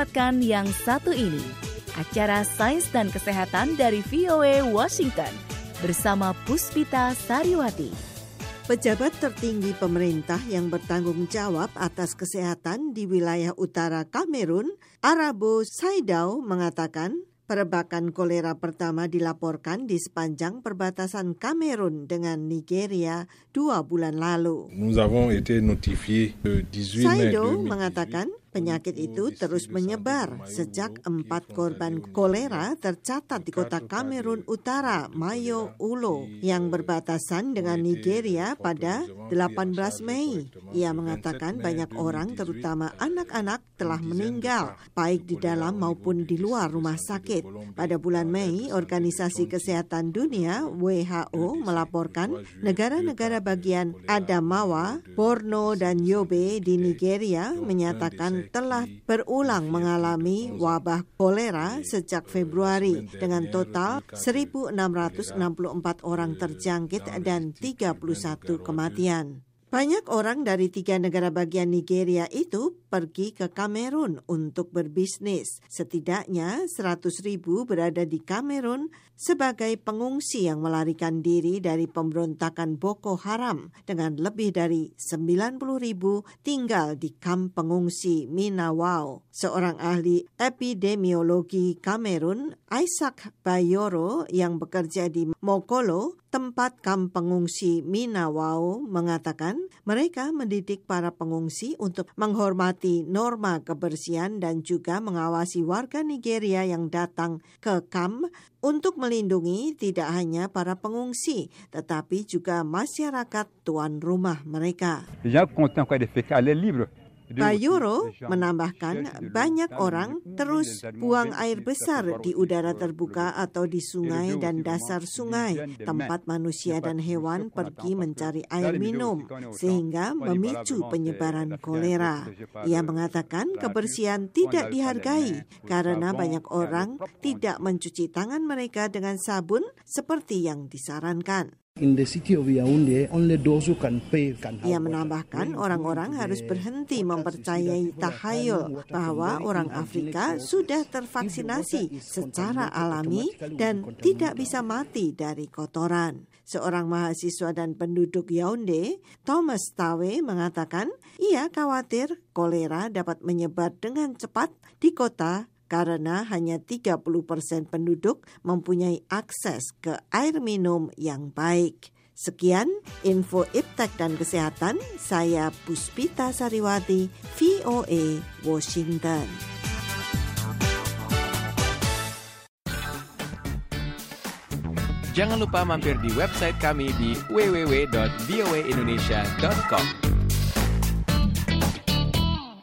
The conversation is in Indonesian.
lewatkan yang satu ini, acara Sains dan Kesehatan dari VOA Washington bersama Puspita Sariwati. Pejabat tertinggi pemerintah yang bertanggung jawab atas kesehatan di wilayah utara Kamerun, Arabo Saidau, mengatakan perebakan kolera pertama dilaporkan di sepanjang perbatasan Kamerun dengan Nigeria 2 bulan lalu. Saidau mengatakan penyakit itu terus menyebar sejak 4 korban kolera tercatat di kota Kamerun Utara, Mayo Ulo, yang berbatasan dengan Nigeria pada 18 Mei. Ia mengatakan banyak orang, terutama anak-anak, telah meninggal, baik di dalam maupun di luar rumah sakit. Pada bulan Mei, Organisasi Kesehatan Dunia (WHO) melaporkan negara-negara bagian Adamawa, Borno, dan Yobe di Nigeria menyatakan telah berulang mengalami wabah kolera sejak Februari dengan total 1.664 orang terjangkit dan 31 kematian. Banyak orang dari 3 negara bagian Nigeria itu pergi ke Kamerun untuk berbisnis. Setidaknya 100.000 berada di Kamerun sebagai pengungsi yang melarikan diri dari pemberontakan Boko Haram, dengan lebih dari 90.000 tinggal di kamp pengungsi Minawao. Seorang ahli epidemiologi Kamerun, Isaac Bayoro, yang bekerja di Mokolo, tempat kamp pengungsi Minawao, mengatakan mereka mendidik para pengungsi untuk menghormati norma kebersihan dan juga mengawasi warga Nigeria yang datang ke kamp untuk melindungi tidak hanya para pengungsi, tetapi juga masyarakat tuan rumah mereka. Bayoro menambahkan banyak orang terus buang air besar di udara terbuka atau di sungai dan dasar sungai, tempat manusia dan hewan pergi mencari air minum, sehingga memicu penyebaran kolera. Ia mengatakan kebersihan tidak dihargai karena banyak orang tidak mencuci tangan mereka dengan sabun seperti yang disarankan. Ia menambahkan orang-orang harus berhenti mempercayai tahayul bahwa orang Afrika sudah tervaksinasi secara alami dan tidak bisa mati dari kotoran. Seorang mahasiswa dan penduduk Yaounde, Thomas Tawe, mengatakan ia khawatir kolera dapat menyebar dengan cepat di kota karena hanya 30% penduduk mempunyai akses ke air minum yang baik. Sekian info Iptek dan Kesehatan, saya Puspita Sariwati, VOA Washington. Jangan lupa mampir di website kami di www.voaindonesia.com.